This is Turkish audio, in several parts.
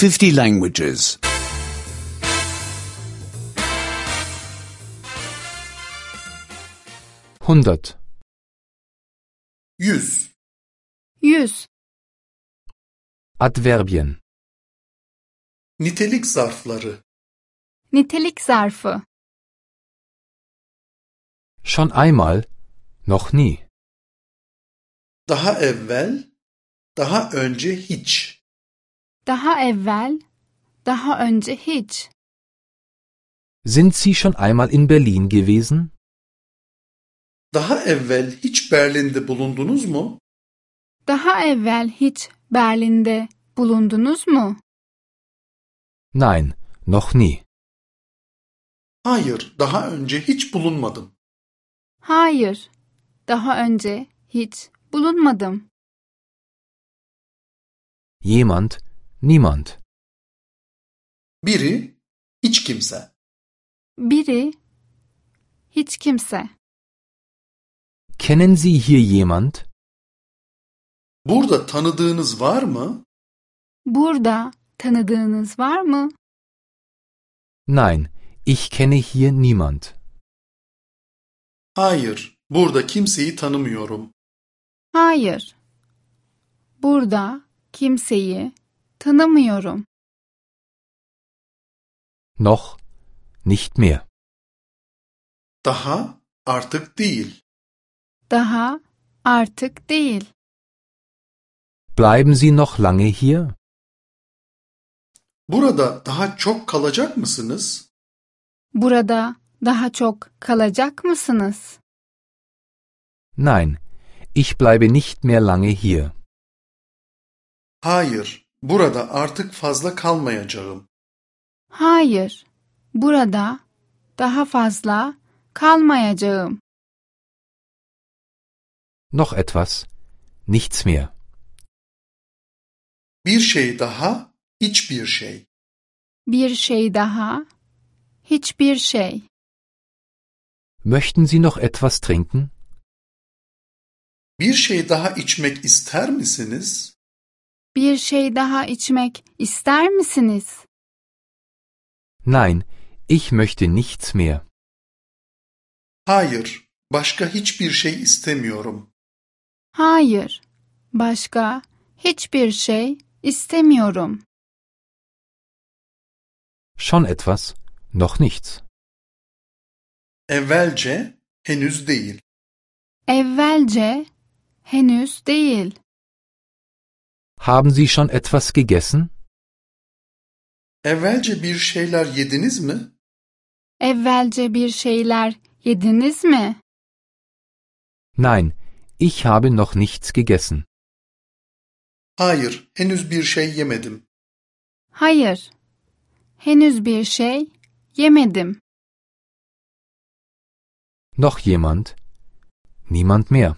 50 languages. 100. 100. 100. Adverbien. Nitelik zarfları. Nitelik zarfı. Schon einmal, noch nie. Daha evvel, daha önce hiç. Daha evvel, daha önce hiç. Sind Sie schon einmal in Berlin gewesen? Daha evvel hiç Berlin'de bulundunuz mu? Daha evvel hiç Berlin'de bulundunuz mu? Nein, noch nie. Hayır, daha önce hiç bulunmadım. Hayır, daha önce hiç bulunmadım. Jemand, niemand. Biri, hiç kimse. Biri, hiç kimse. Kennen Sie hier jemand? Burada tanıdığınız var mı? Burada tanıdığınız var mı? Nein, ich kenne hier niemand. Hayır, burada kimseyi tanımıyorum. Hayır, burada kimseyi tanımıyorum. Noch, nicht mehr. Daha, artık değil. Daha artık değil. Bleiben Sie noch lange hier? Burada daha çok kalacak mısınız? Burada daha çok kalacak mısınız? Nein, ich bleibe nicht mehr lange hier. Hayır, burada artık fazla kalmayacağım. Hayır, burada daha fazla kalmayacağım. Noch etwas, nichts mehr. Bir şey daha, hiçbir şey. Bir şey daha, hiçbir şey. Möchten Sie noch etwas trinken? Bir şey daha içmek ister misiniz? Bir şey daha içmek ister misiniz? Nein, ich möchte nichts mehr. Hayır, başka hiçbir şey istemiyorum. Hayır, başka hiçbir şey istemiyorum. Schon etwas, noch nichts. Evvelce, henüz değil. Evvelce, henüz değil. Haben Sie schon etwas gegessen? Evvelce bir şeyler yediniz mi? Evvelce bir şeyler yediniz mi? Nein, ich habe noch nichts gegessen. Hayır, henüz bir şey yemedim. Hayır, henüz bir şey yemedim. Noch jemand? Niemand mehr.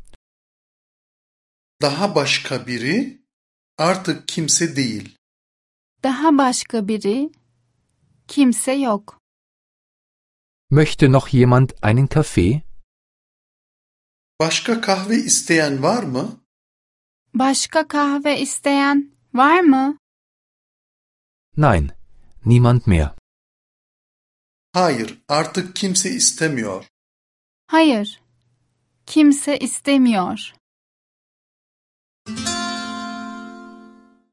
Daha başka biri, artık kimse değil. Daha başka biri, kimse yok. Möchte noch jemand einen Kaffee? Başka kahve isteyen var mı? Başka kahve isteyen var mı? Nein, niemand mehr. Hayır, artık kimse istemiyor. Hayır, kimse istemiyor.